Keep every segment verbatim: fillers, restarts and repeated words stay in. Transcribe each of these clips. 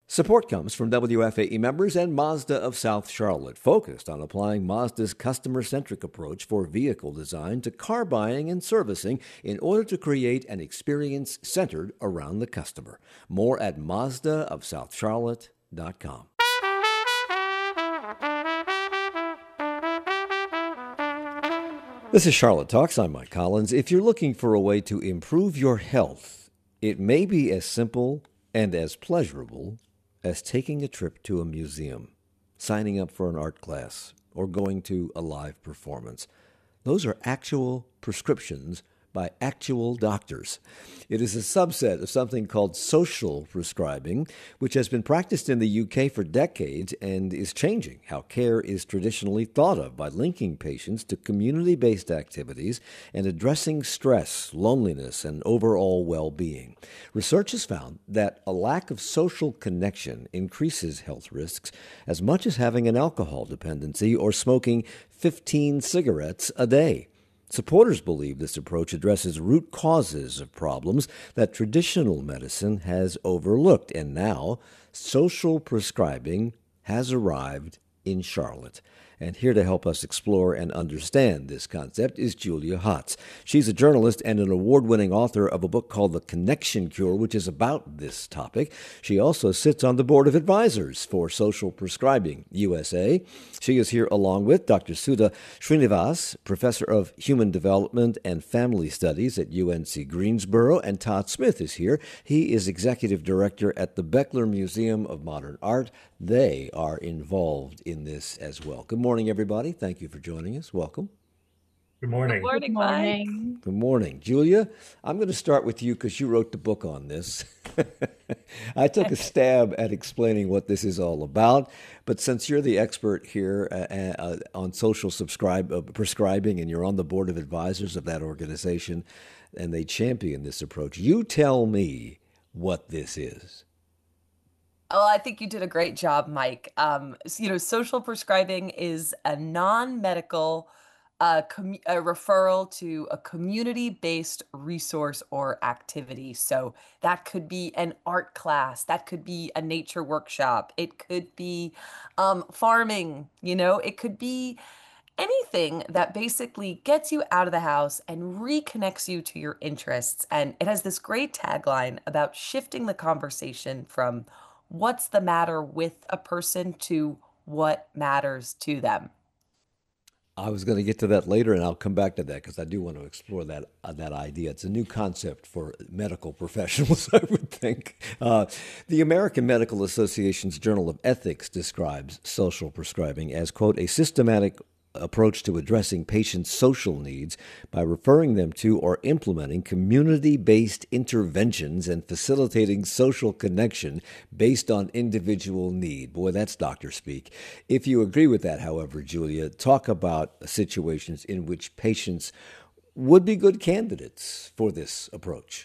Support comes from W F A E members and Mazda of South Charlotte, focused on applying Mazda's customer-centric approach for vehicle design to car buying and servicing in order to create an experience centered around the customer. More at Mazda of South Charlotte dot com. This is Charlotte Talks. I'm Mike Collins. If you're looking for a way to improve your health, it may be as simple and as pleasurable as taking a trip to a museum, signing up for an art class, or going to a live performance. Those are actual prescriptions by actual doctors. It is a subset of something called social prescribing, which has been practiced in the U K for decades and is changing how care is traditionally thought of by linking patients to community-based activities and addressing stress, loneliness, and overall well-being. Research has found that a lack of social connection increases health risks as much as having an alcohol dependency or smoking fifteen cigarettes a day. Supporters believe this approach addresses root causes of problems that traditional medicine has overlooked, and now social prescribing has arrived in Charlotte. And here to help us explore and understand this concept is Julia Hotz. She's a journalist and an award-winning author of a book called The Connection Cure, which is about this topic. She also sits on the board of advisors for Social Prescribing U S A. She is here along with Doctor Sudha Srinivas, professor of human development and family studies at U N C Greensboro, and Todd Smith is here. He is executive director at the Beckler Museum of Modern Art. They are involved in this as well. Good morning, everybody. Thank you for joining us. Welcome. Good morning. Good morning, Mike. Good morning. Julia, I'm going to start with you because you wrote the book on this. I took a stab at explaining what this is all about, but since you're the expert here uh, uh, on social subscribe, uh, prescribing and you're on the board of advisors of that organization and they champion this approach, you tell me what this is. Well, I think you did a great job, Mike. Um, s- you know, social prescribing is a non-medical uh, commu- a referral to a community-based resource or activity. So that could be an art class, that could be a nature workshop, it could be um, farming, you know, it could be anything that basically gets you out of the house and reconnects you to your interests. And it has this great tagline about shifting the conversation from what's the matter with a person to what matters to them. I was going to get to that later, and I'll come back to that because I do want to explore that uh, that idea. It's a new concept for medical professionals, I would think. Uh, the American Medical Association's Journal of Ethics describes social prescribing as, quote, a systematic approach to addressing patients' social needs by referring them to or implementing community-based interventions and facilitating social connection based on individual need. Boy, that's doctor speak. If you agree with that, however, Julia, talk about situations in which patients would be good candidates for this approach.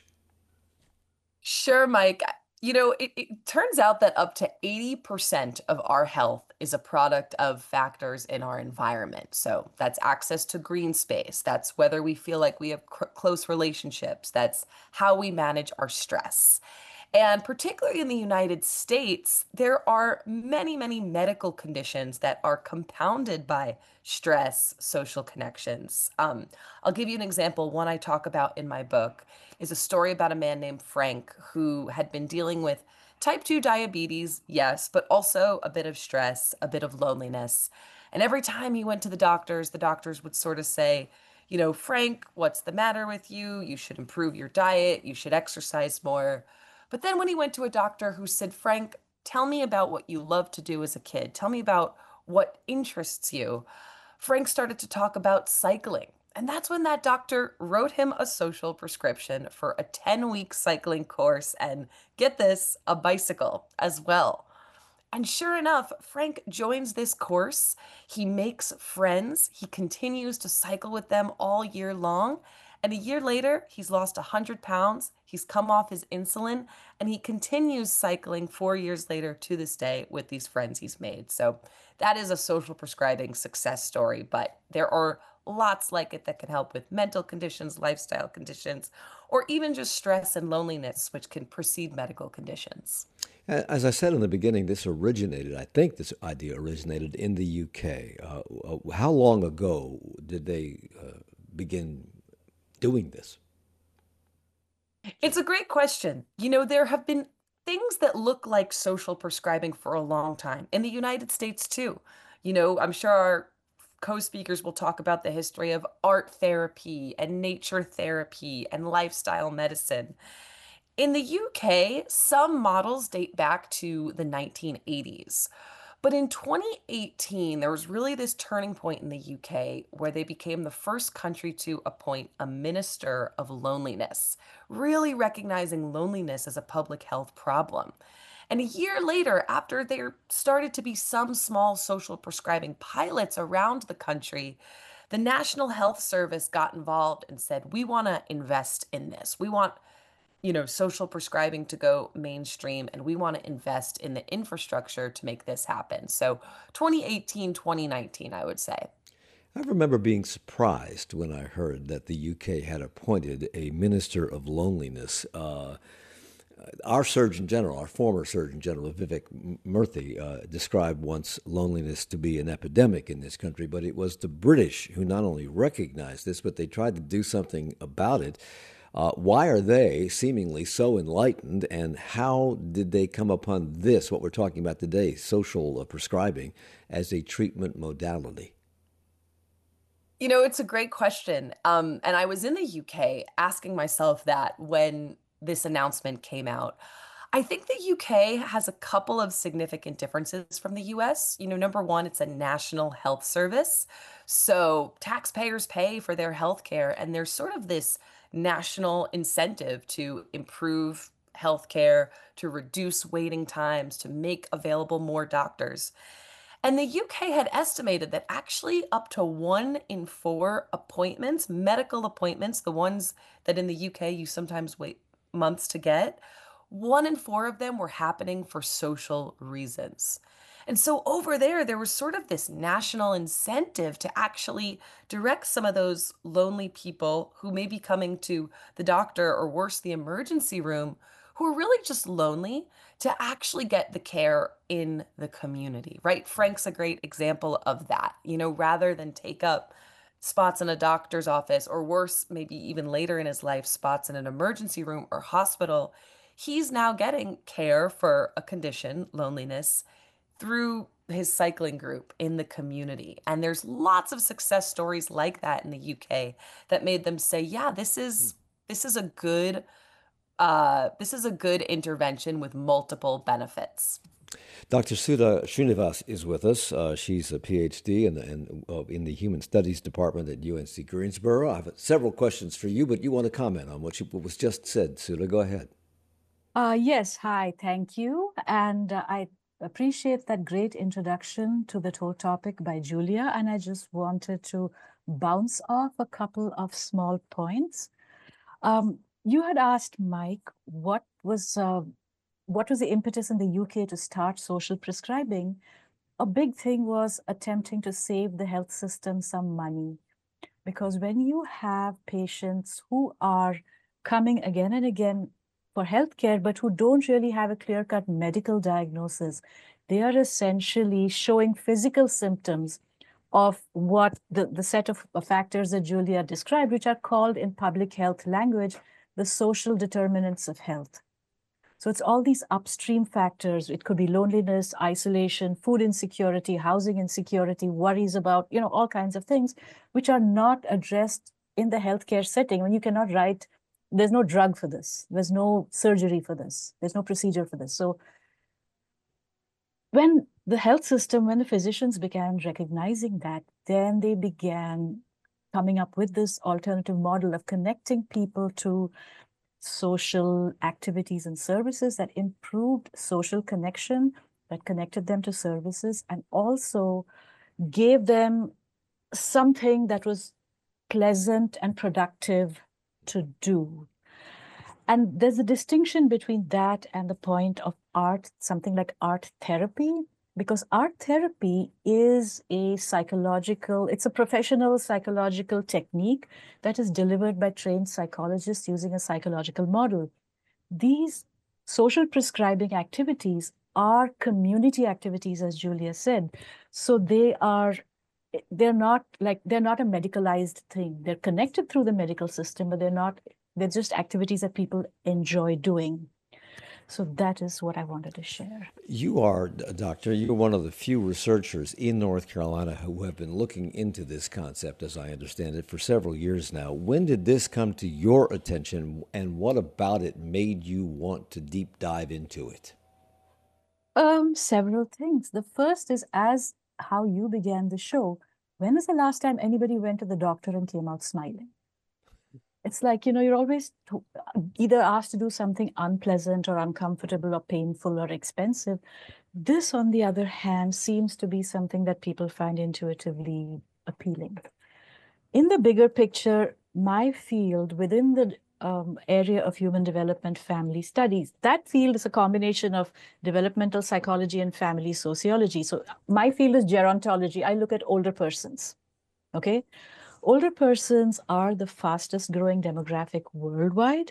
Sure, Mike. You know, it, it turns out that up to eighty percent of our health is a product of factors in our environment. So that's access to green space. That's whether we feel like we have cr- close relationships. That's how we manage our stress. And particularly in the United States, there are many, many medical conditions that are compounded by stress, social connections. Um, I'll give you an example. One I talk about in my book is a story about a man named Frank who had been dealing with type two diabetes, yes, but also a bit of stress, a bit of loneliness. And every time he went to the doctors, the doctors would sort of say, you know, Frank, what's the matter with you? You should improve your diet. You should exercise more. But then when he went to a doctor who said, Frank, tell me about what you loved to do as a kid, tell me about what interests you, Frank started to talk about cycling. And that's when that doctor wrote him a social prescription for a ten week cycling course and get this, a bicycle as well. And sure enough, Frank joins this course. He makes friends. He continues to cycle with them all year long. And a year later, he's lost one hundred pounds. He's come off his insulin and he continues cycling four years later to this day with these friends he's made. So that is a social prescribing success story. But there are lots like it that can help with mental conditions, lifestyle conditions, or even just stress and loneliness, which can precede medical conditions. As I said in the beginning, this originated, I think this idea originated in the U K. Uh, uh, how long ago did they uh, begin doing this? It's a great question. You know, there have been things that look like social prescribing for a long time in the United States too. You know, I'm sure our co-speakers will talk about the history of art therapy and nature therapy and lifestyle medicine. In the U K, some models date back to the nineteen eighties. But in twenty eighteen, there was really this turning point in the U K where they became the first country to appoint a minister of loneliness, really recognizing loneliness as a public health problem. And a year later, after there started to be some small social prescribing pilots around the country, the National Health Service got involved and said, we want to invest in this. We want you know, social prescribing to go mainstream, and we want to invest in the infrastructure to make this happen. So twenty eighteen, twenty nineteen, I would say. I remember being surprised when I heard that the U K had appointed a minister of loneliness. Uh, our Surgeon General, our former Surgeon General, Vivek Murthy, uh, described once loneliness to be an epidemic in this country, but it was the British who not only recognized this, but they tried to do something about it. Uh, why are they seemingly so enlightened, and how did they come upon this, what we're talking about today, social uh, prescribing, as a treatment modality? You know, it's a great question. Um, and I was in the U K asking myself that when this announcement came out. I think the U K has a couple of significant differences from the U S. You know, number one, it's a national health service. So taxpayers pay for their health care, and there's sort of this national incentive to improve healthcare, to reduce waiting times, to make available more doctors. And the U K had estimated that actually up to one in four appointments, medical appointments, the ones that in the U K you sometimes wait months to get, one in four of them were happening for social reasons. And so over there, there was sort of this national incentive to actually direct some of those lonely people who may be coming to the doctor or worse, the emergency room, who are really just lonely to actually get the care in the community, right? Frank's a great example of that. You know, rather than take up spots in a doctor's office, or worse, maybe even later in his life, spots in an emergency room or hospital, he's now getting care for a condition, loneliness, through his cycling group in the community. And there's lots of success stories like that in the U K that made them say, yeah, this is this is a good uh, this is a good intervention with multiple benefits. Doctor Sudha Srinivas is with us. Uh, she's a PhD in the, in, uh, in the Human Studies Department at U N C Greensboro. I have several questions for you, but you want to comment on what, you, what was just said. Sudha, go ahead. Uh, yes, hi, thank you. And uh, I appreciate that great introduction to the whole topic by Julia. And I just wanted to bounce off a couple of small points. Um, you had asked Mike, what was uh, what was the impetus in the U K to start social prescribing? A big thing was attempting to save the health system some money. Because when you have patients who are coming again and again for healthcare, but who don't really have a clear-cut medical diagnosis, they are essentially showing physical symptoms of what the, the set of factors that Julia described, which are called in public health language, the social determinants of health. So it's all these upstream factors. It could be loneliness, isolation, food insecurity, housing insecurity, worries about, you know, all kinds of things, which are not addressed in the healthcare setting. When you cannot write, there's no drug for this. There's no surgery for this. There's no procedure for this. So when the health system, when the physicians began recognizing that, then they began coming up with this alternative model of connecting people to social activities and services that improved social connection, that connected them to services, and also gave them something that was pleasant and productive to do. And there's a distinction between that and the point of art, something like art therapy. because art therapy is a psychological, it's a professional psychological technique that is delivered by trained psychologists using a psychological model. These social prescribing activities are community activities, as Julia said. So they are, they're not like, they're not a medicalized thing. They're connected through the medical system, but they're not, they're just activities that people enjoy doing. So that is what I wanted to share. You are, Doctor, you're one of the few researchers in North Carolina who have been looking into this concept, as I understand it, for several years now. When did this come to your attention, and what about it made you want to deep dive into it? Um, several things. The first is, as how you began the show. When was the last time anybody went to the doctor and came out smiling? It's like, you know, you're always either asked to do something unpleasant or uncomfortable or painful or expensive. This, on the other hand, seems to be something that people find intuitively appealing. In the bigger picture, my field within the um, area of human development family studies, that field is a combination of developmental psychology and family sociology. So my field is gerontology. I look at older persons, okay? Older persons are the fastest growing demographic worldwide.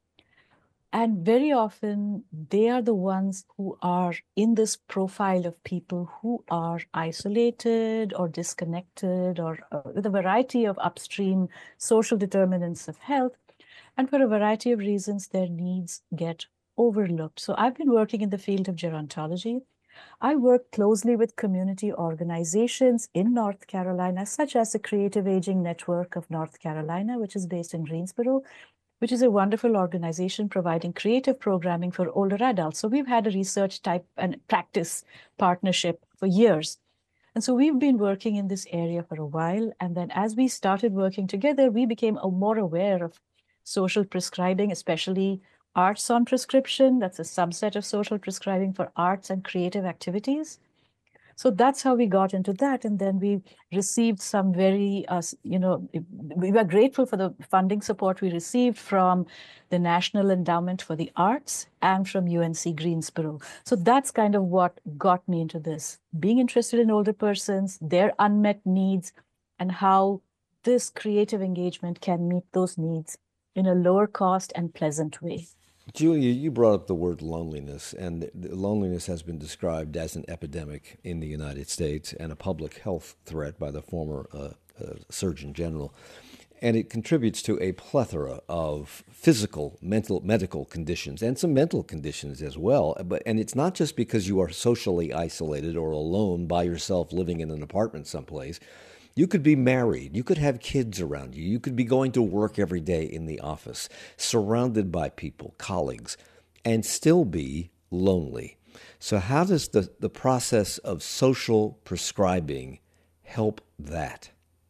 And very often they are the ones who are in this profile of people who are isolated or disconnected or uh, with a variety of upstream social determinants of health. And for a variety of reasons, their needs get overlooked. So I've been working in the field of gerontology. I work closely with community organizations in North Carolina, such as the Creative Aging Network of North Carolina, which is based in Greensboro, which is a wonderful organization providing creative programming for older adults. So we've had a research type and practice partnership for years. And so we've been working in this area for a while. And then as we started working together, we became more aware of social prescribing, especially arts on prescription. That's a subset of social prescribing for arts and creative activities. So that's how we got into that. And then we received some very, uh, you know, we were grateful for the funding support we received from the National Endowment for the Arts and from U N C Greensboro. So that's kind of what got me into this, being interested in older persons, their unmet needs, and how this creative engagement can meet those needs in a lower cost and pleasant way. Julia, you brought up the word loneliness, and loneliness has been described as an epidemic in the United States and a public health threat by the former uh, uh, Surgeon General. And it contributes to a plethora of physical, mental, medical conditions and some mental conditions as well. But and it's not just because you are socially isolated or alone by yourself living in an apartment someplace. You could be married, you could have kids around you, you could be going to work every day in the office, surrounded by people, colleagues, and still be lonely. So how does the, the process of social prescribing help that?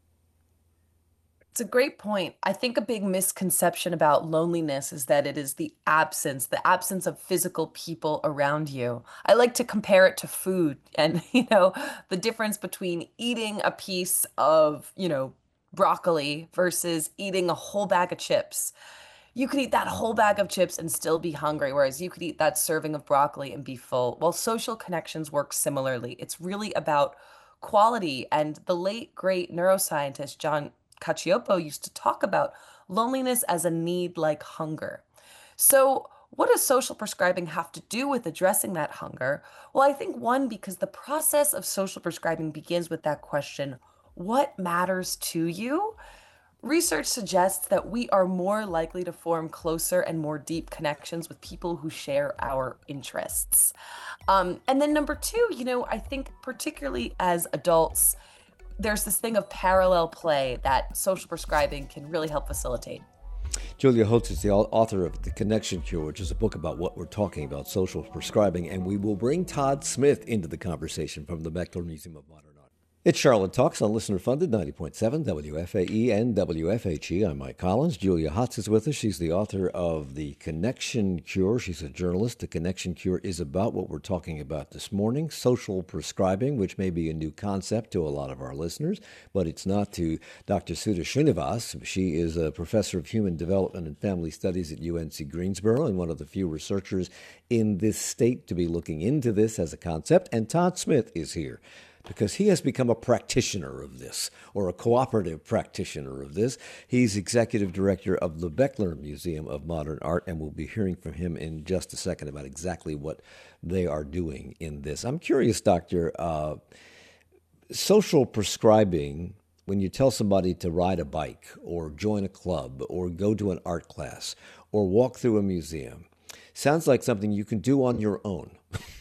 It's a great point. I think a big misconception about loneliness is that it is the absence, the absence of physical people around you. I like to compare it to food and, you know, the difference between eating a piece of, you know, broccoli versus eating a whole bag of chips. You could eat that whole bag of chips and still be hungry, whereas you could eat that serving of broccoli and be full. Well, social connections work similarly. It's really about quality. And the late, great neuroscientist, John Cacioppo, used to talk about loneliness as a need like hunger. So what does social prescribing have to do with addressing that hunger? Well, I think one, because the process of social prescribing begins with that question, what matters to you? Research suggests that we are more likely to form closer and more deep connections with people who share our interests. Um, and then number two, you know, I think particularly as adults, there's this thing of parallel play that social prescribing can really help facilitate. Julia Holtz is the author of The Connection Cure, which is a book about what we're talking about, social prescribing, and we will bring Todd Smith into the conversation from the Bechtler Museum of Modern Art. It's Charlotte Talks on Listener Funded ninety point seven W F A E and W F H E. I'm Mike Collins. Julia Hotz is with us. She's the author of The Connection Cure. She's a journalist. The Connection Cure is about what we're talking about this morning, social prescribing, which may be a new concept to a lot of our listeners, but it's not to Doctor Sudha Srinivas. She is a professor of human development and family studies at U N C Greensboro and one of the few researchers in this state to be looking into this as a concept. And Todd Smith is here, because he has become a practitioner of this, or a cooperative practitioner of this. He's executive director of the Beckler Museum of Modern Art, and we'll be hearing from him in just a second about exactly what they are doing in this. I'm curious, Doctor, uh, social prescribing, when you tell somebody to ride a bike, or join a club, or go to an art class, or walk through a museum, sounds like something you can do on your own.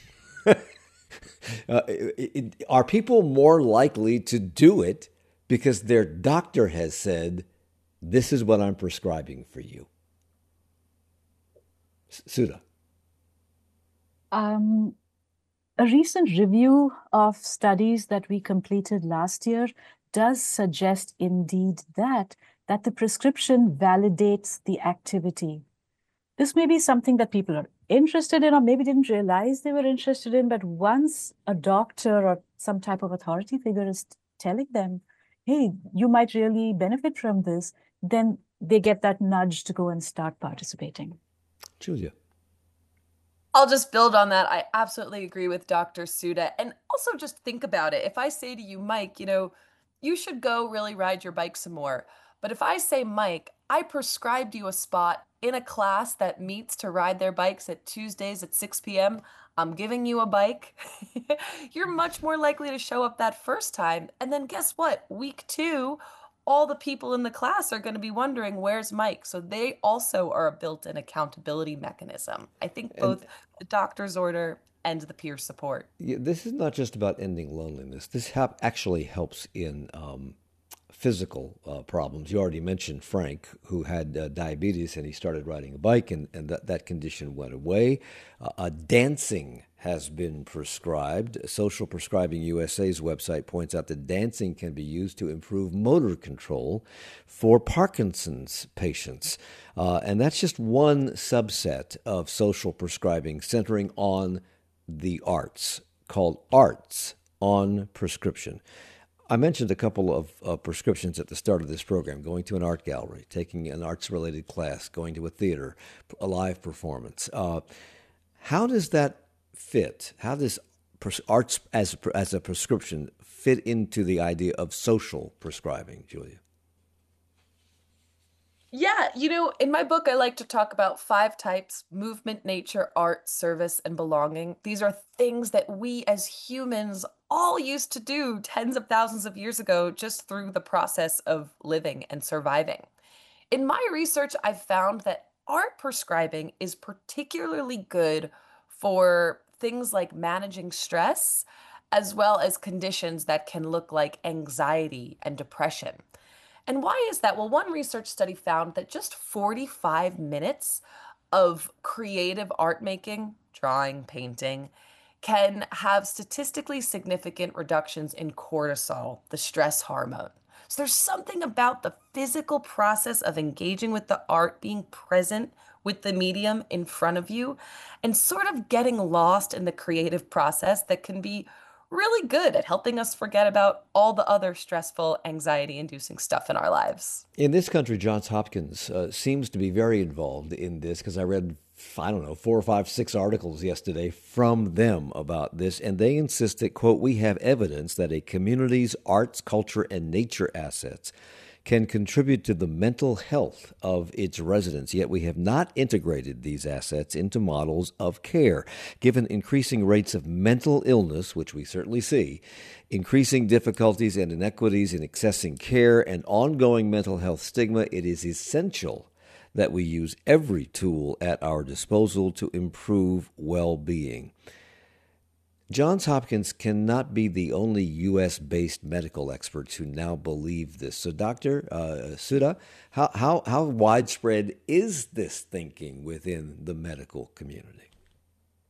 Uh, it, it, are people more likely to do it because their doctor has said, this is what I'm prescribing for you? Sudha. Um, a recent review of studies that we completed last year does suggest indeed that, that the prescription validates the activity. This may be something that people are interested in or maybe didn't realize they were interested in, but once a doctor or some type of authority figure is telling them, hey, you might really benefit from this, then they get that nudge to go and start participating. Julia. I'll just build on that. I absolutely agree with Doctor Sudha. And also just think about it. If I say to you, Mike, you know, you should go really ride your bike some more. But if I say, Mike, I prescribed you a spot in a class that meets to ride their bikes at Tuesdays at six p.m., I'm giving you a bike, you're much more likely to show up that first time. And then guess what? Week two, all the people in the class are going to be wondering, where's Mike? So they also are a built-in accountability mechanism. I think both and, the doctor's order and the peer support. Yeah, this is not just about ending loneliness. This ha- actually helps in um, physical uh, problems. You already mentioned Frank, who had uh, diabetes, and he started riding a bike, and, and that, that condition went away. Uh, uh, dancing has been prescribed. Social Prescribing U S A's website points out that dancing can be used to improve motor control for Parkinson's patients. Uh, and that's just one subset of social prescribing centering on the arts, called Arts on Prescription. I mentioned a couple of uh, prescriptions at the start of this program: going to an art gallery, taking an arts-related class, going to a theater, a live performance. Uh, how does that fit? How does pres- arts as a, as a prescription fit into the idea of social prescribing, Julia? Yeah, you know, in my book, I like to talk about five types: movement, nature, art, service, and belonging. These are things that we as humans all used to do tens of thousands of years ago, just through the process of living and surviving. In my research, I've found that art prescribing is particularly good for things like managing stress, as well as conditions that can look like anxiety and depression. And why is that? Well, one research study found that just forty-five minutes of creative art making, drawing, painting, can have statistically significant reductions in cortisol, the stress hormone. So there's something about the physical process of engaging with the art, being present with the medium in front of you, and sort of getting lost in the creative process that can be really good at helping us forget about all the other stressful, anxiety-inducing stuff in our lives. In this country, Johns Hopkins uh, seems to be very involved in this, because I read, I don't know, four or five, six articles yesterday from them about this, and they insist that, quote, we have evidence that a community's arts, culture, and nature assets can contribute to the mental health of its residents, yet we have not integrated these assets into models of care. Given increasing rates of mental illness, which we certainly see, increasing difficulties and inequities in accessing care, and ongoing mental health stigma, it is essential that we use every tool at our disposal to improve well-being. Johns Hopkins cannot be the only U S-based medical experts who now believe this. So, Doctor Uh, Sudha, how, how, how widespread is this thinking within the medical community?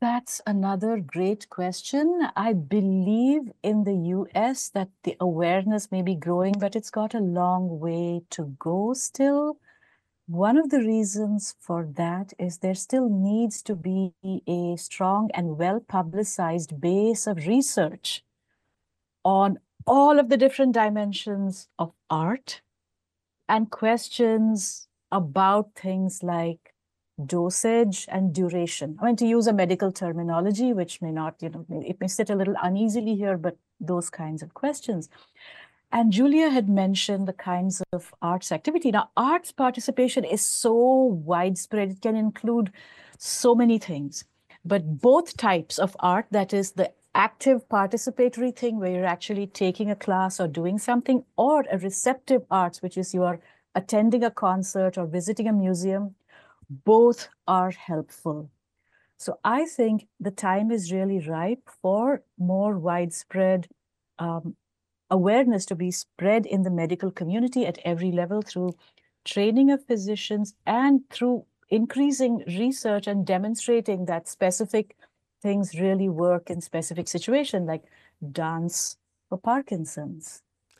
that's another great question. I believe in the U S that the awareness may be growing, but it's got a long way to go still. One of the reasons for that is there still needs to be a strong and well-publicized base of research on all of the different dimensions of art and questions about things like dosage and duration. I mean, to use a medical terminology, which may not, you know, it may sit a little uneasily here, but those kinds of questions. And Julia had mentioned the kinds of arts activity. Now, arts participation is so widespread, it can include so many things. But both types of art, that is the active participatory thing where you're actually taking a class or doing something, or a receptive arts, which is you are attending a concert or visiting a museum, both are helpful. So I think the time is really ripe for more widespread um, awareness to be spread in the medical community at every level through training of physicians and through increasing research and demonstrating that specific things really work in specific situations, like dance for Parkinson's.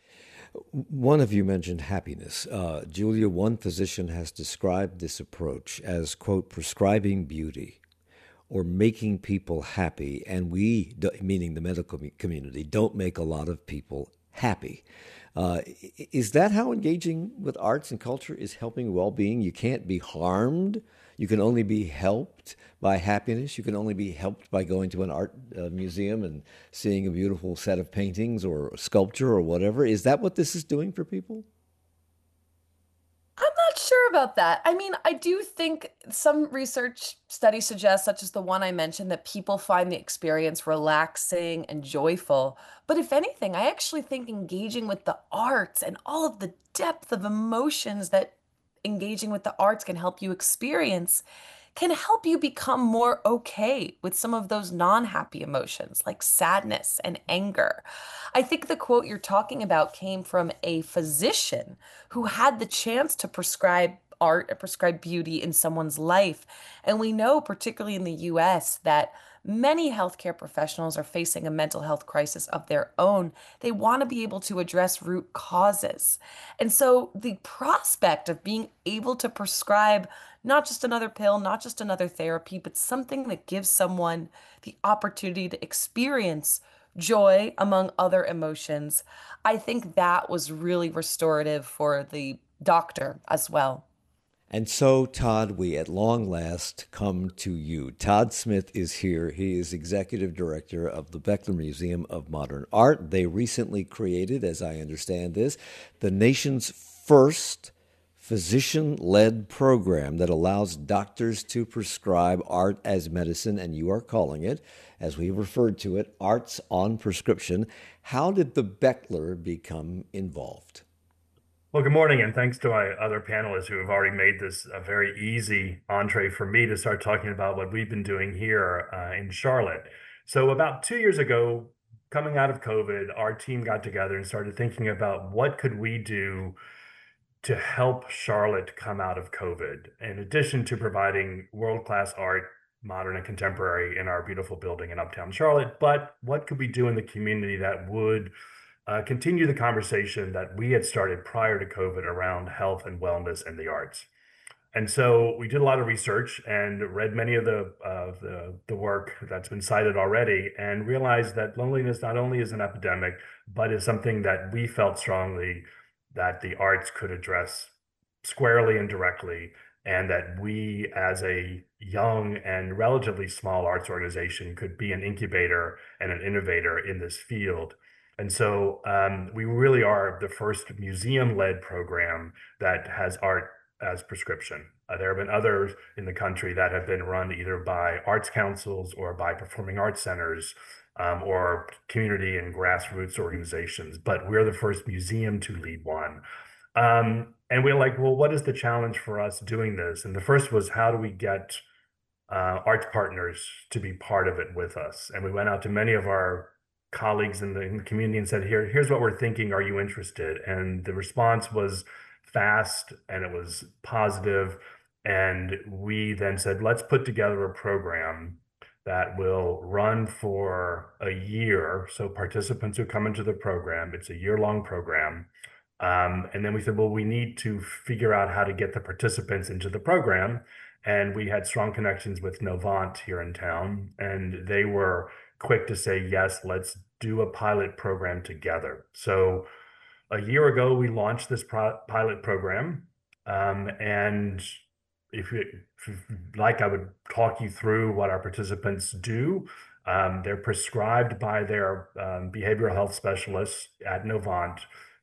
One of you mentioned happiness. Uh, Julia, one physician has described this approach as, quote, prescribing beauty or making people happy. And we, meaning the medical community, don't make a lot of people happy. Uh, is that how engaging with arts and culture is helping well-being? You can't be harmed. You can only be helped by happiness. You can only be helped by going to an art uh, museum and seeing a beautiful set of paintings or sculpture or whatever. Is that what this is doing for people? I'm not sure about that. I mean, I do think some research studies suggest, such as the one I mentioned, that people find the experience relaxing and joyful. But if anything, I actually think engaging with the arts and all of the depth of emotions that engaging with the arts can help you experience can help you become more okay with some of those non-happy emotions like sadness and anger. I think the quote you're talking about came from a physician who had the chance to prescribe art or prescribe beauty in someone's life. And we know, particularly in the U S, that many healthcare professionals are facing a mental health crisis of their own. They want to be able to address root causes. And so the prospect of being able to prescribe not just another pill, not just another therapy, but something that gives someone the opportunity to experience joy among other emotions, I think that was really restorative for the doctor as well. And so, Todd, we at long last come to you. Todd Smith is here. He is executive director of the Bechtler Museum of Modern Art. They recently created, as I understand this, the nation's first physician-led program that allows doctors to prescribe art as medicine, and you are calling it, as we referred to it, Arts on Prescription. How did the Bechtler become involved? Well, good morning, and thanks to my other panelists who have already made this a very easy entree for me to start talking about what we've been doing here uh, in Charlotte. So about two years ago, coming out of COVID, our team got together and started thinking about what could we do to help Charlotte come out of COVID, in addition to providing world-class art, modern and contemporary, in our beautiful building in Uptown Charlotte. But what could we do in the community that would uh, continue the conversation that we had started prior to COVID around health and wellness and the arts? And so we did a lot of research and read many of the, uh, the the work that's been cited already, and realized that loneliness not only is an epidemic, but is something that we felt strongly that the arts could address squarely and directly, and that we as a young and relatively small arts organization could be an incubator and an innovator in this field. And so um, we really are the first museum-led program that has art as prescription. Uh, there have been others in the country that have been run either by arts councils or by performing arts centers, um, or community and grassroots organizations, but we're the first museum to lead one. Um, and we're like, well, what is the challenge for us doing this? And the first was, how do we get uh, arts partners to be part of it with us? And we went out to many of our colleagues in the, in the community and said, here, here's what we're thinking. Are you interested? And the response was fast and it was positive. And we then said, let's put together a program that will run for a year. So participants who come into the program, it's a year-long program. Um, and then we said, well, we need to figure out how to get the participants into the program. And we had strong connections with Novant here in town, and they were quick to say, yes, let's do a pilot program together. So a year ago, we launched this pro pilot program. Um, and if you, if you'd like, I would talk you through what our participants do. Um, they're prescribed by their um, behavioral health specialists at Novant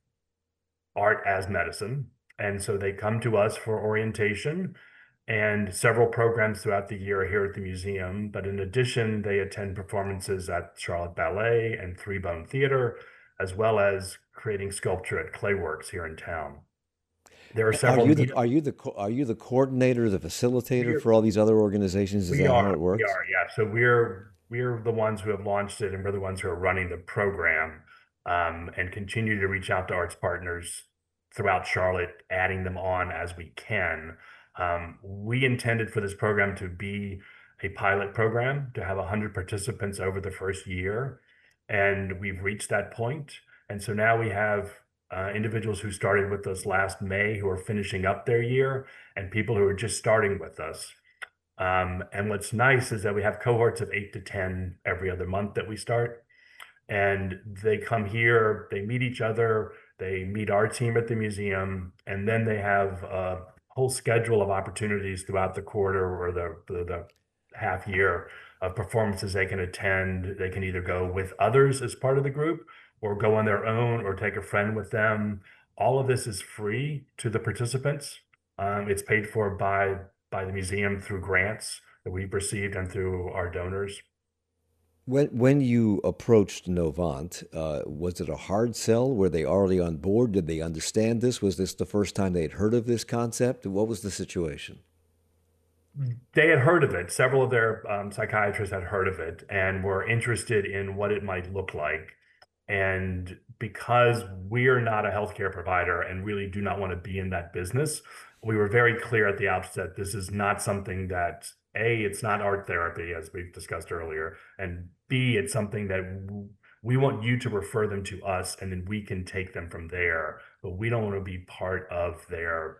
art as medicine. And so they come to us for orientation and several programs throughout the year here at the museum. But in addition, they attend performances at Charlotte Ballet and Three Bone Theater, as well as creating sculpture at Clayworks here in town. There are Are several. you the are you the co- are you the coordinator, the facilitator We're, for all these other organizations? Is we that how are, it we works? are, yeah. So we're we're the ones who have launched it, and we're the ones who are running the program, um, and continue to reach out to arts partners throughout Charlotte, adding them on as we can. Um, we intended for this program to be a pilot program, to have one hundred participants over the first year, and we've reached that point. And so now we have uh, individuals who started with us last May who are finishing up their year, and people who are just starting with us. Um, and what's nice is that we have cohorts of eight to ten every other month that we start. And they come here, they meet each other, they meet our team at the museum, and then they have a whole schedule of opportunities throughout the quarter or the, the, the half year of performances they can attend. They can either go with others as part of the group or go on their own or take a friend with them. All of this is free to the participants. Um, it's paid for by by the museum through grants that we've received and through our donors. When when you approached Novant, uh, was it a hard sell? Were they already on board? Did they understand this? Was this the first time they had heard of this concept? What was the situation? They had heard of it. Several of their um, psychiatrists had heard of it and were interested in what it might look like. And because we're not a healthcare provider and really do not want to be in that business, we were very clear at the outset, this is not something that, A, it's not art therapy, as we've discussed earlier, and B, it's something that w- we want you to refer them to us and then we can take them from there. But we don't want to be part of their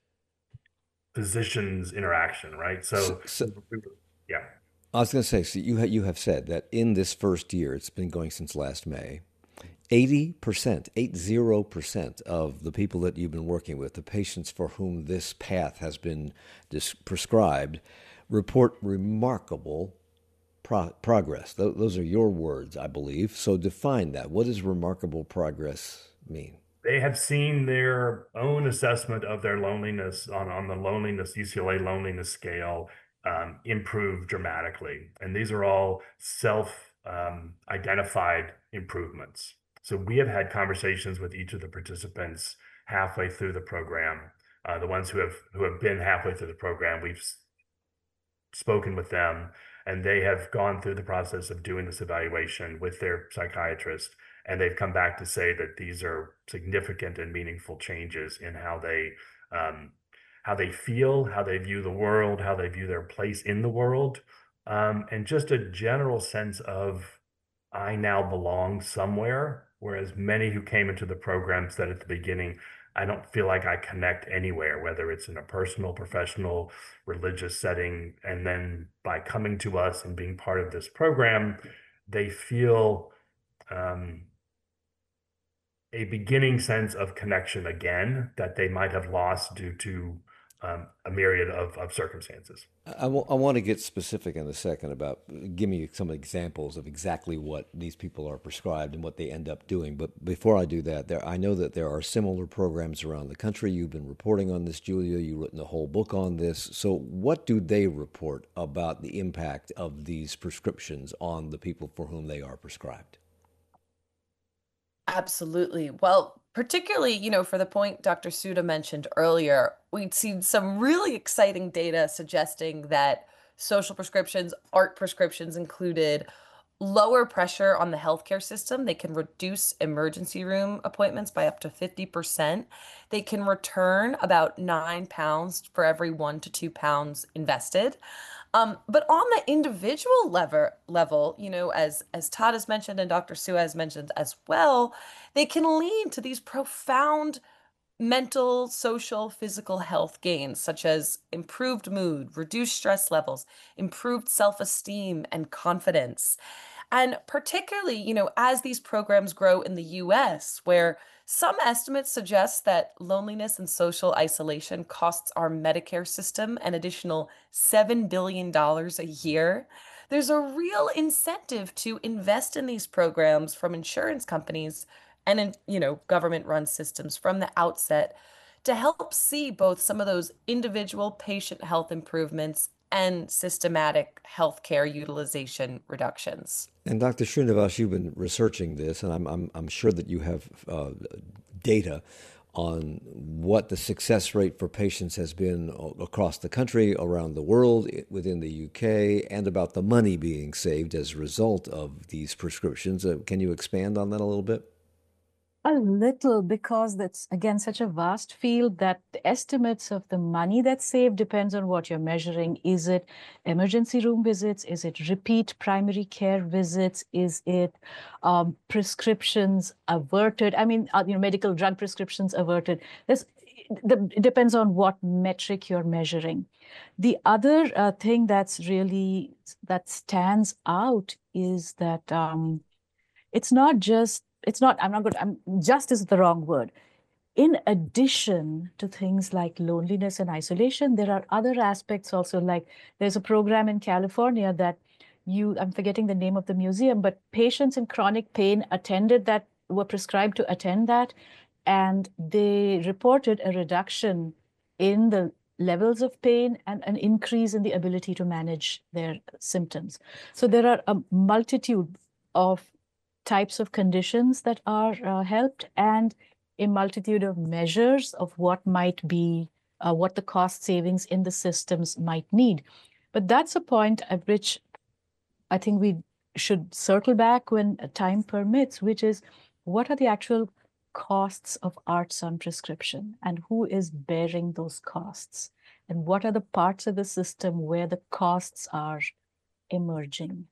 physicians interaction, right? So, So, so yeah. I was going to say, so you ha you have said that in this first year, it's been going since last May. eighty percent, eight zero percent of the people that you've been working with, the patients for whom this path has been dis- prescribed, report remarkable pro- progress. Th- those are your words, I believe. So define that. What does remarkable progress mean? They have seen their own assessment of their loneliness on, on the loneliness, U C L A loneliness scale, um, improve dramatically. And these are all self um, identified improvements. So we have had conversations with each of the participants halfway through the program. Uh, the ones who have who have been halfway through the program, we've spoken with them, and they have gone through the process of doing this evaluation with their psychiatrist, and they've come back to say that these are significant and meaningful changes in how they um, how they feel, how they view the world, how they view their place in the world, um, and just a general sense of I now belong somewhere. Whereas many who came into the program said at the beginning, I don't feel like I connect anywhere, whether it's in a personal, professional, religious setting. And then by coming to us and being part of this program, they feel um, a beginning sense of connection again that they might have lost due to um, a myriad of, of circumstances. I, w- I want to get specific in a second about give me some examples of exactly what these people are prescribed and what they end up doing. But before I do that, there I know that there are similar programs around the country. You've been reporting on this, Julia. You've written a whole book on this. So what do they report about the impact of these prescriptions on the people for whom they are prescribed? Absolutely. Well, particularly, you know, for the point Doctor Suda mentioned earlier, we'd seen some really exciting data suggesting that social prescriptions, art prescriptions included, lower pressure on the healthcare system. They can reduce emergency room appointments by up to fifty percent. They can return about nine pounds for every one to two pounds invested. Um, but on the individual level, level, you know, as as Todd has mentioned and Doctor Sue has mentioned as well, they can lead to these profound mental, social, physical health gains, such as improved mood, reduced stress levels, improved self-esteem and confidence. And particularly, you know, as these programs grow in the U S, where some estimates suggest that loneliness and social isolation costs our Medicare system an additional seven billion dollars a year, there's a real incentive to invest in these programs from insurance companies and in, you know, government-run systems from the outset to help see both some of those individual patient health improvements and systematic healthcare utilization reductions. And Doctor Srinivas, you've been researching this, and I'm I'm, I'm sure that you have uh, data on what the success rate for patients has been across the country, around the world, within the U K, and about the money being saved as a result of these prescriptions. Uh, can you expand on that a little bit? A little, because that's again such a vast field that the estimates of the money that's saved depends on what you're measuring. Is it emergency room visits? Is it repeat primary care visits? Is it um, prescriptions averted? I mean, uh, you know, medical drug prescriptions averted. There's, the, it depends on what metric you're measuring. The other uh, thing that's really, that stands out is that um, it's not just It's not, I'm not good, I'm, just is the wrong word. In addition to things like loneliness and isolation, there are other aspects also, like there's a program in California that you, I'm forgetting the name of the museum, but patients in chronic pain attended that, were prescribed to attend that, and they reported a reduction in the levels of pain and an increase in the ability to manage their symptoms. So there are a multitude of types of conditions that are uh, helped, and a multitude of measures of what might be, uh, what the cost savings in the systems might need. But that's a point at which I think we should circle back when time permits, which is what are the actual costs of ARTS on prescription, and who is bearing those costs? And what are the parts of the system where the costs are emerging?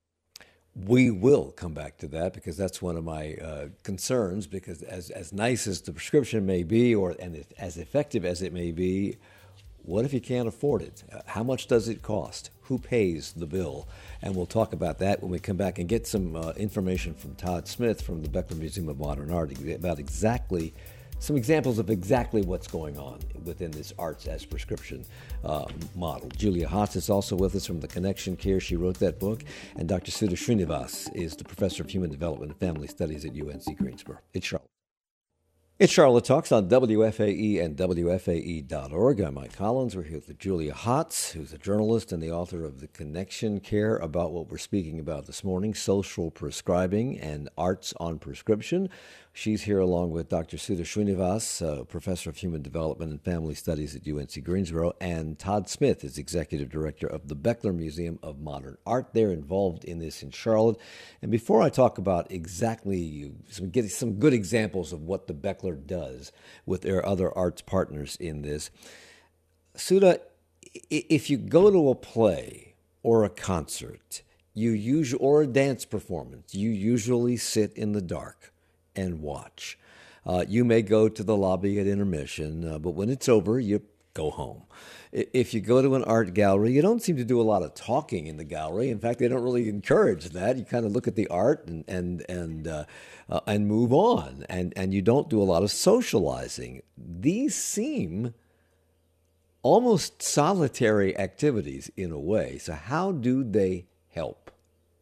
We will come back to that because that's one of my uh, concerns. Because as as nice as the prescription may be, or and if, as effective as it may be, what if you can't afford it? Uh, how much does it cost? Who pays the bill? And we'll talk about that when we come back and get some uh, information from Todd Smith from the Beckler Museum of Modern Art about exactly some examples of exactly what's going on within this ARTS as prescription uh, model. Julia Hotz is also with us from the Connection Care. She wrote that book. And Doctor Sudha Srinivas is the professor of human development and family studies at U N C Greensboro. It's Charlotte. It's Charlotte Talks on W F A E and W F A E dot org. I'm Mike Collins. We're here with Julia Hotz, who's a journalist and the author of The Connection Care, about what we're speaking about this morning, social prescribing and ARTS on prescription. She's here along with Doctor Sudha Srinivas, uh, professor of human development and family studies at U N C Greensboro, and Todd Smith is executive director of the Beckler Museum of Modern Art. They're involved in this in Charlotte. And before I talk about exactly some, get some good examples of what the Beckler does with their other arts partners in this, Sudha, if you go to a play or a concert, you usually, or a dance performance, you usually sit in the dark and watch. Uh, you may go to the lobby at intermission, uh, but when it's over, you go home. If you go to an art gallery, you don't seem to do a lot of talking in the gallery. In fact, they don't really encourage that. You kind of look at the art and and and uh, uh, and move on, and and you don't do a lot of socializing. These seem almost solitary activities in a way. So how do they help?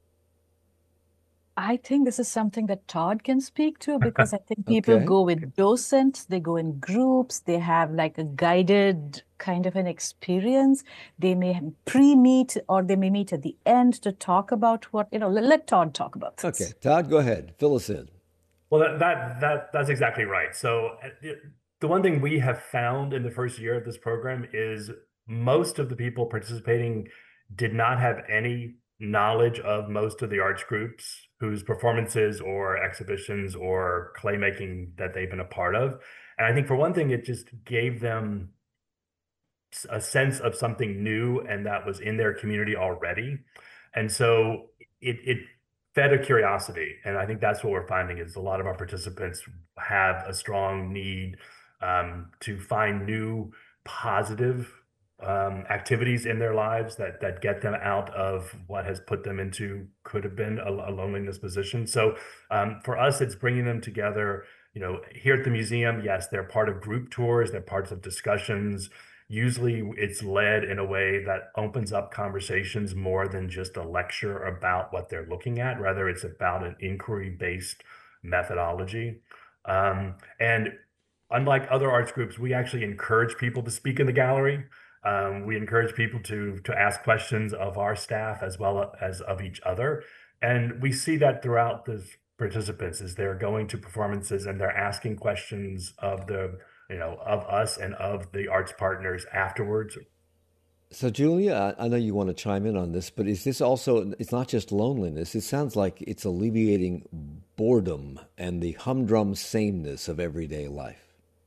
I think this is something that Todd can speak to, because I think people Okay. go with docents, they go in groups, they have like a guided kind of an experience. They may pre-meet or they may meet at the end to talk about what, you know, let, let Todd talk about this. Okay, Todd, go ahead. Fill us in. Well, that, that that that's exactly right. So uh, it, the one thing we have found in the first year of this program is most of the people participating did not have any knowledge of most of the arts groups whose performances or exhibitions or clay making that they've been a part of. And I think for one thing, it just gave them a sense of something new and that was in their community already. And so it, it fed a curiosity. And I think that's what we're finding is a lot of our participants have a strong need um, to find new positive um, activities in their lives that that get them out of what has put them into could have been a, a loneliness position. So um, for us, it's bringing them together. You know, here at the museum, yes, they're part of group tours, they're parts of discussions. Usually it's led in a way that opens up conversations more than just a lecture about what they're looking at. Rather, it's about an inquiry-based methodology. Um, and unlike other arts groups, we actually encourage people to speak in the gallery. Um, we encourage people to, to ask questions of our staff as well as of each other. And we see that throughout the participants as they're going to performances and they're asking questions of the you know, of us and of the arts partners afterwards. So, Julia, I I know you want to chime in on this, but is this also, it's not just loneliness. It sounds like it's alleviating boredom and the humdrum sameness of everyday life.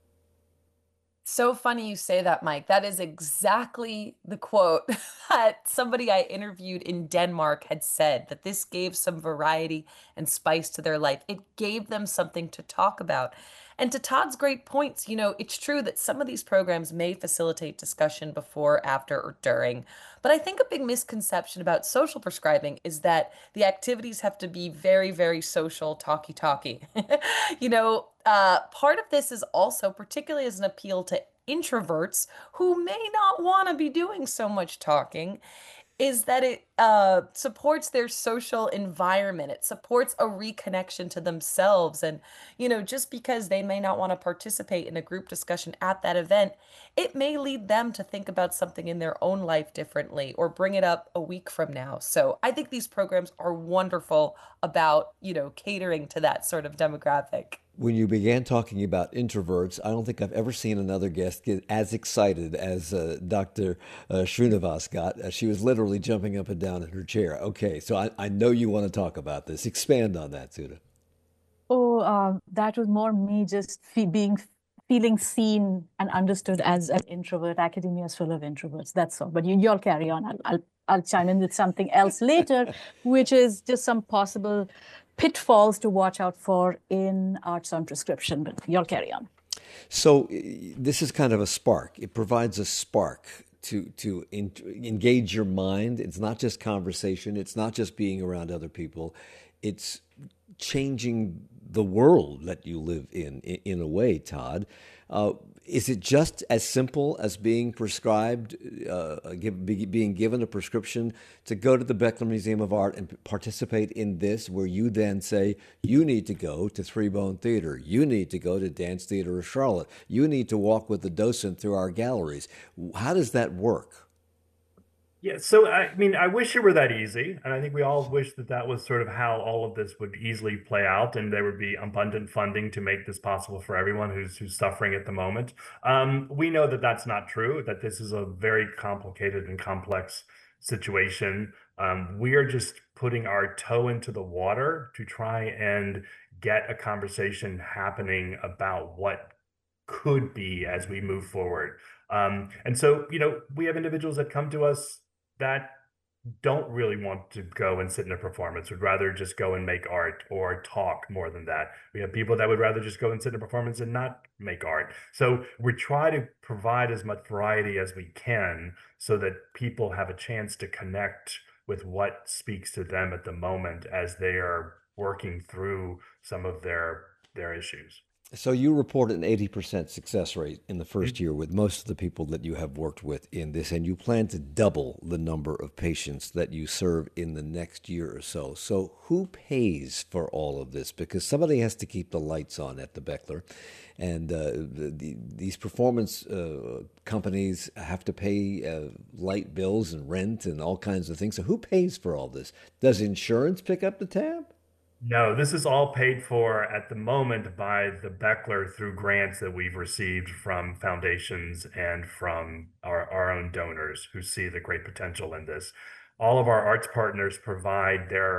So funny you say that, Mike. That is exactly the quote that somebody I interviewed in Denmark had said, that this gave some variety and spice to their life. It gave them something to talk about. And to Todd's great points, you know, it's true that some of these programs may facilitate discussion before, after, or during. But I think a big misconception about social prescribing is that the activities have to be very, very social, talky talky. You know, uh, part of this is also, particularly as an appeal to introverts who may not want to be doing so much talking, is that it uh, supports their social environment. It supports a reconnection to themselves. And, you know, just because they may not want to participate in a group discussion at that event, it may lead them to think about something in their own life differently or bring it up a week from now. So I think these programs are wonderful about, you know, catering to that sort of demographic. When you began talking about introverts, I don't think I've ever seen another guest get as excited as uh, Doctor Uh, Srinivas got. Uh, she was literally jumping up and down in her chair. Okay, so I, I know you want to talk about this. Expand on that, Sudha. Oh, um, that was more me just fe being feeling seen and understood as an introvert. Academia is full of introverts. That's all. But you, you'll carry on. I'll, I'll I'll chime in with something else later, which is just some possible pitfalls to watch out for in arts on prescription. But you'll carry on. So i- this is kind of a spark. It provides a spark to to in, engage your mind. It's not just conversation. It's not just being around other people. It's changing the world that you live in, in, in a way, Todd. Uh, is it just as simple as being prescribed, uh, give, be, being given a prescription to go to the Beckler Museum of Art and participate in this, where you then say, you need to go to Three Bone Theater, you need to go to Dance Theater of Charlotte, you need to walk with the docent through our galleries? How does that work? Yeah, so I mean, I wish it were that easy, and I think we all wish that that was sort of how all of this would easily play out, and there would be abundant funding to make this possible for everyone who's who's suffering at the moment. Um, we know that that's not true, that this is a very complicated and complex situation. Um, we are just putting our toe into the water to try and get a conversation happening about what could be as we move forward. Um, and so, you know, we have individuals that come to us that don't really want to go and sit in a performance, would rather just go and make art or talk more than that. We have people that would rather just go and sit in a performance and not make art. So we try to provide as much variety as we can so that people have a chance to connect with what speaks to them at the moment as they are working through some of their their issues. So you report an eighty percent success rate in the first year with most of the people that you have worked with in this, and you plan to double the number of patients that you serve in the next year or so. So who pays for all of this? Because somebody has to keep the lights on at the Beckler, and uh, the, the, these performance uh, companies have to pay uh, light bills and rent and all kinds of things. So who pays for all this? Does insurance pick up the tab? No, this is all paid for at the moment by the Beckler through grants that we've received from foundations and from our, our own donors who see the great potential in this. All of our arts partners provide their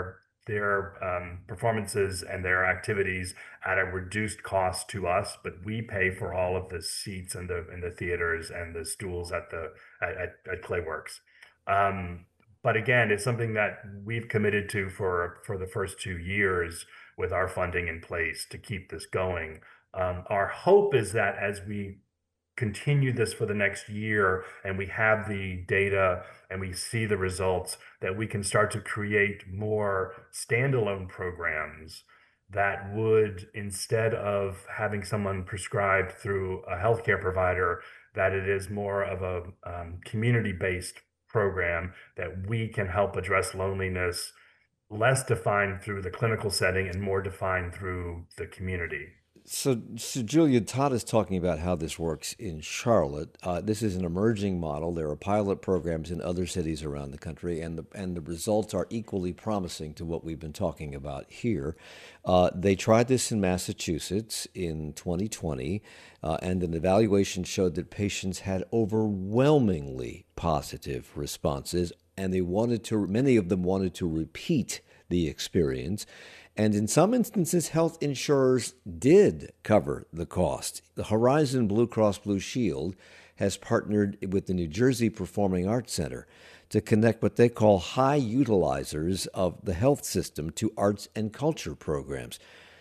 their um, performances and their activities at a reduced cost to us, but we pay for all of the seats and the in the theaters and the stools at the at, at, at Clayworks. Um, but again, it's something that we've committed to for for the first two years with our funding in place to keep this going. Um, our hope is that as we continue this for the next year and we have the data and we see the results, that we can start to create more standalone programs that would, instead of having someone prescribed through a healthcare provider, that it is more of a um, community-based program that we can help address loneliness, less defined through the clinical setting and more defined through the community. So, so Julia, Todd is talking about how this works in Charlotte. Uh, this is an emerging model. There are pilot programs in other cities around the country, and the and the results are equally promising to what we've been talking about here. Uh, they tried this in Massachusetts in twenty twenty, uh, and an evaluation showed that patients had overwhelmingly positive responses, and they wanted to. Many of them wanted to repeat the experience. And in some instances, health insurers did cover the cost. The Horizon Blue Cross Blue Shield has partnered with the New Jersey Performing Arts Center to connect what they call high utilizers of the health system to arts and culture programs.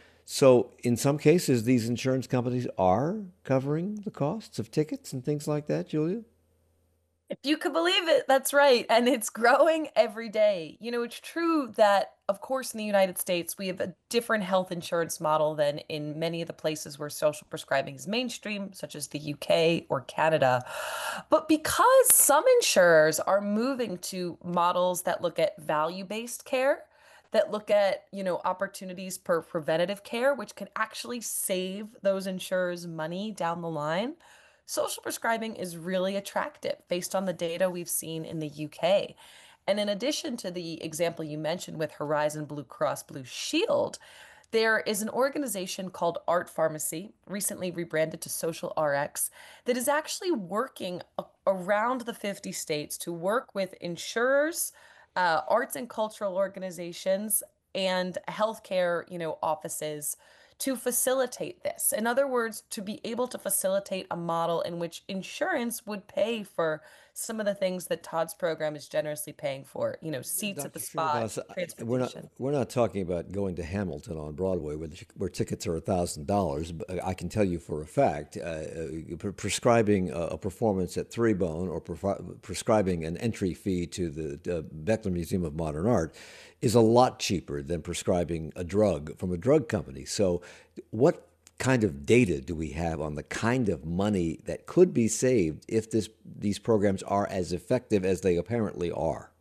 So in some cases, these insurance companies are covering the costs of tickets and things like that, Julia? If you could believe it, that's right. And it's growing every day. You know, it's true that, of course, in the United States, we have a different health insurance model than in many of the places where social prescribing is mainstream, such as the U K or Canada. But because some insurers are moving to models that look at value-based care, that look at, you know, opportunities for preventative care, which can actually save those insurers money down the line, social prescribing is really attractive based on the data we've seen in the U K. And in addition to the example you mentioned with Horizon Blue Cross Blue Shield, there is an organization called Art Pharmacy, recently rebranded to Social R X, that is actually working a- around the fifty states to work with insurers, uh, arts and cultural organizations, and healthcare, you know, offices to facilitate this. In other words, to be able to facilitate a model in which insurance would pay for some of the things that Todd's program is generously paying for, you know, seats at the Doctor spot, Srinivasan, we're not transportation. we're not talking about going to Hamilton on Broadway where, the, where tickets are a thousand dollars. But I can tell you for a fact, uh, pre- prescribing a, a performance at Three Bone or pre- prescribing an entry fee to the uh, Beckler Museum of Modern Art is a lot cheaper than prescribing a drug from a drug company. So, what kind of data do we have on the kind of money that could be saved if this these programs are as effective as they apparently are?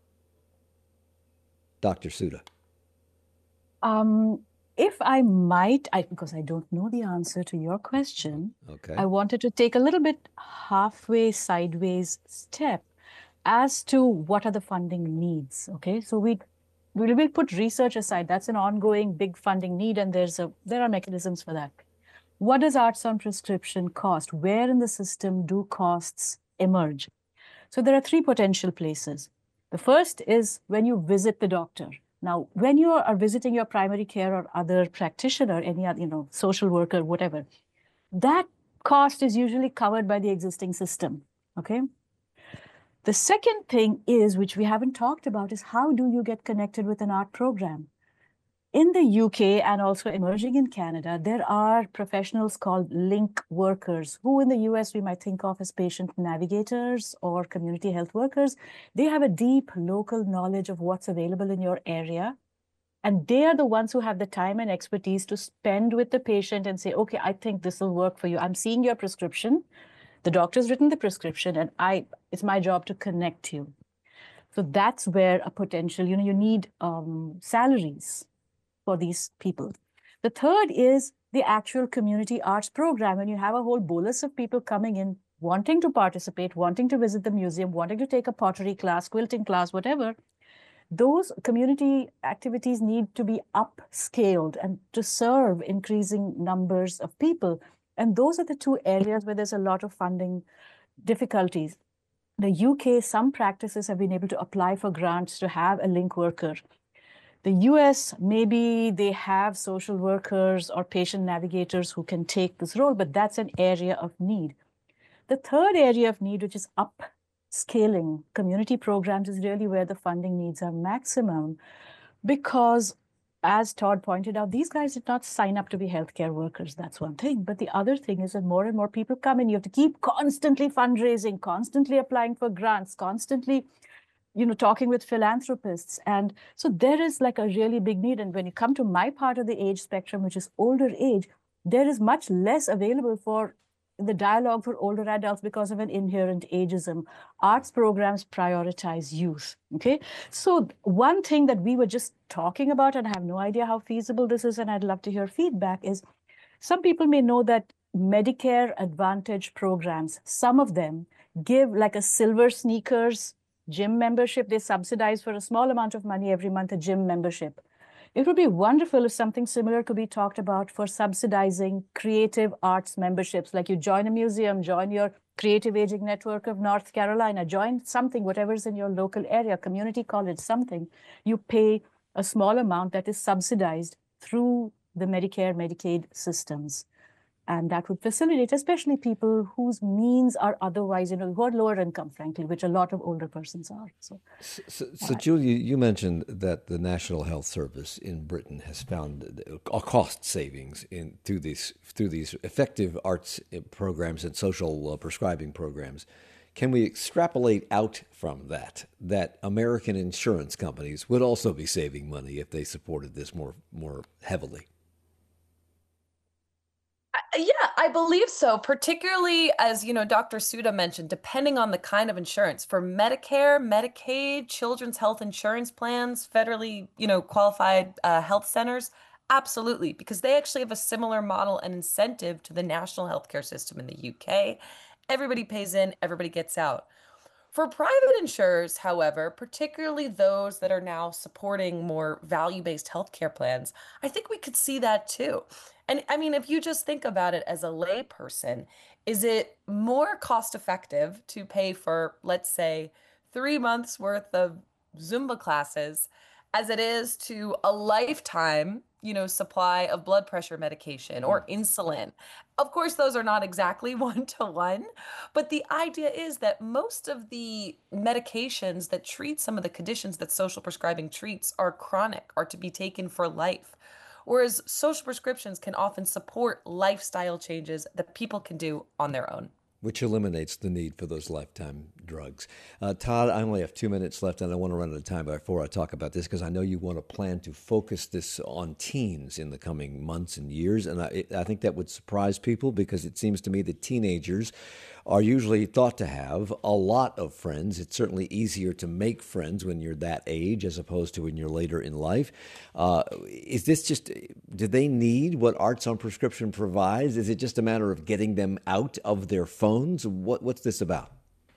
Doctor Suda. Um, if I might, I, because I don't know the answer to your question, Okay. I wanted to take a little bit halfway sideways step as to what are the funding needs. Okay, so we we will put research aside. That's an ongoing big funding need, and there's a there are mechanisms for that. What does arts on prescription cost? Where in the system do costs emerge? So there are three potential places. The first is when you visit the doctor. Now, when you are visiting your primary care or other practitioner, any other, you know, social worker, whatever, that cost is usually covered by the existing system, okay? The second thing is, which we haven't talked about, is how do you get connected with an art program? In the U K and also emerging in Canada, there are professionals called link workers, who in the U S we might think of as patient navigators or community health workers. They have a deep local knowledge of what's available in your area. And they are the ones who have the time and expertise to spend with the patient and say, okay, I think this will work for you. I'm seeing your prescription. The doctor's written the prescription, and I it's my job to connect you. So that's where a potential, you know, you need um, salaries for these people. The third is the actual community arts program. When you have a whole bolus of people coming in, wanting to participate, wanting to visit the museum, wanting to take a pottery class, quilting class, whatever, those community activities need to be upscaled and to serve increasing numbers of people. And those are the two areas where there's a lot of funding difficulties. The U K, some practices have been able to apply for grants to have a link worker. The U S, maybe they have social workers or patient navigators who can take this role, but that's an area of need. The third area of need, which is upscaling community programs, is really where the funding needs are maximum, because as Todd pointed out, these guys did not sign up to be healthcare workers. That's one thing. But the other thing is that more and more people come in. You have to keep constantly fundraising, constantly applying for grants, constantly, you know, talking with philanthropists. And so there is like a really big need. And when you come to my part of the age spectrum, which is older age, there is much less available for the dialogue for older adults because of an inherent ageism. Arts programs prioritize youth, okay? So one thing that we were just talking about, and I have no idea how feasible this is, and I'd love to hear feedback, is some people may know that Medicare Advantage programs, some of them give like a silver sneakers gym membership. They subsidize for a small amount of money every month a gym membership. It would be wonderful if something similar could be talked about for subsidizing creative arts memberships, like you join a museum, join your Creative Aging Network of North Carolina, join something, whatever's in your local area, community college, something. You pay a small amount that is subsidized through the Medicare, Medicaid systems. And that would facilitate, especially people whose means are otherwise, you know, who are lower income, frankly, which a lot of older persons are. So, so, so Julia, you mentioned that the National Health Service in Britain has found a cost savings in through these through these effective arts programs and social uh, prescribing programs. Can we extrapolate out from that that American insurance companies would also be saving money if they supported this more more heavily? Yeah, I believe so, particularly as, you know, Doctor Suda mentioned, depending on the kind of insurance. For Medicare, Medicaid, children's health insurance plans, federally, you know, qualified uh, health centers, absolutely, because they actually have a similar model and incentive to the national healthcare system in the U K. Everybody pays in, everybody gets out. For private insurers, however, particularly those that are now supporting more value-based healthcare plans, I think we could see that too. And I mean, if you just think about it as a layperson, is it more cost effective to pay for, let's say, three months worth of Zumba classes as it is to a lifetime, you know, supply of blood pressure medication or insulin? Of course, those are not exactly one to one, but the idea is that most of the medications that treat some of the conditions that social prescribing treats are chronic, are to be taken for life. Whereas social prescriptions can often support lifestyle changes that people can do on their own. Which eliminates the need for those lifetime drugs. Uh, Todd, I only have two minutes left, and I want to run out of time before I talk about this, because I know you want to plan to focus this on teens in the coming months and years, and I, I think that would surprise people, because it seems to me that teenagers are usually thought to have a lot of friends. It's certainly easier to make friends when you're that age as opposed to when you're later in life. Uh, is this just, do they need what Arts on Prescription provides? Is it just a matter of getting them out of their phones? What, what's this about?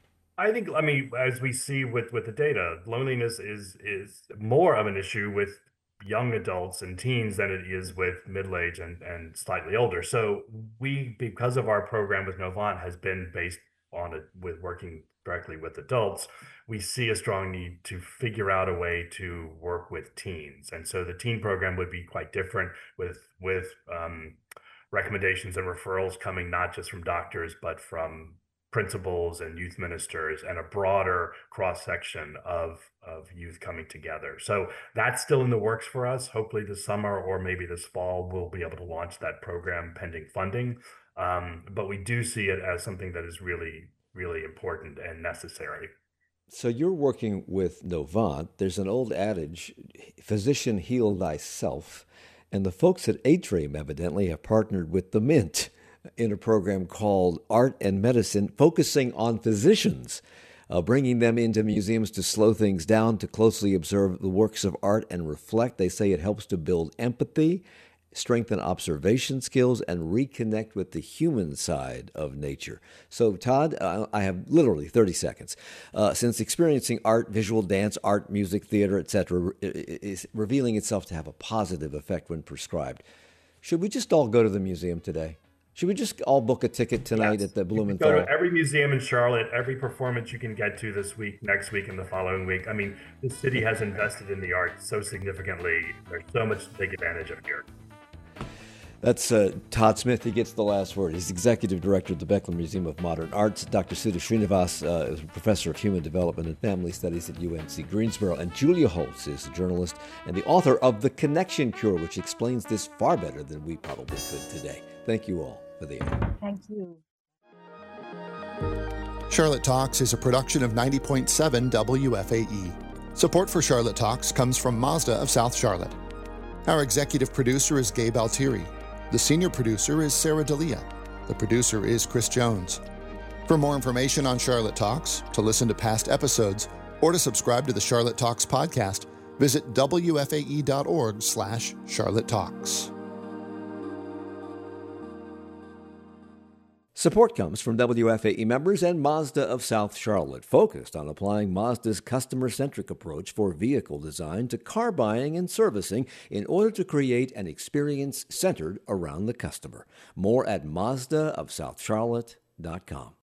I think, I mean, as we see with, with the data, loneliness is is more of an issue with young adults and teens than it is with middle-aged and, and slightly older. So we, because of our program with Novant has been based on it with working directly with adults, we see a strong need to figure out a way to work with teens. And so the teen program would be quite different with, with um, recommendations and referrals coming not just from doctors, but from principals and youth ministers and a broader cross-section of, of youth coming together. So that's still in the works for us. Hopefully this summer or maybe this fall, we'll be able to launch that program pending funding. Um, but we do see it as something that is really, really important and necessary. So you're working with Novant. There's an old adage, physician heal thyself. And the folks at Atrium evidently have partnered with the Mint in a program called Art and Medicine, focusing on physicians, uh, bringing them into museums to slow things down, to closely observe the works of art and reflect. They say it helps to build empathy, strengthen observation skills, and reconnect with the human side of nature. So, Todd, uh, I have literally thirty seconds. Uh, since experiencing art, visual dance, art, music, theater, et cetera, is revealing itself to have a positive effect when prescribed, should we just all go to the museum today? Should we just all book a ticket tonight Yes. at the You can Blumenthal? go to every museum in Charlotte, every performance you can get to this week, next week, and the following week. I mean, the city has invested in the arts so significantly. There's so much to take advantage of here. That's uh, Todd Smith. He gets the last word. He's executive director of the Beckler Museum of Modern Arts. Doctor Sudha Srinivas uh, is a professor of human development and family studies at U N C Greensboro. And Julia Holtz is a journalist and the author of The Connection Cure, which explains this far better than we probably could today. Thank you all for the honor. Thank you. Charlotte Talks is a production of ninety point seven W F A E. Support for Charlotte Talks comes from Mazda of South Charlotte. Our executive producer is Gabe Altieri. The senior producer is Sarah D'Elia. The producer is Chris Jones. For more information on Charlotte Talks, to listen to past episodes, or to subscribe to the Charlotte Talks podcast, visit W F A E dot org slash Charlotte Talks. Support comes from W F A E members and Mazda of South Charlotte, focused on applying Mazda's customer-centric approach for vehicle design to car buying and servicing in order to create an experience centered around the customer. More at Mazda of South Charlotte dot com.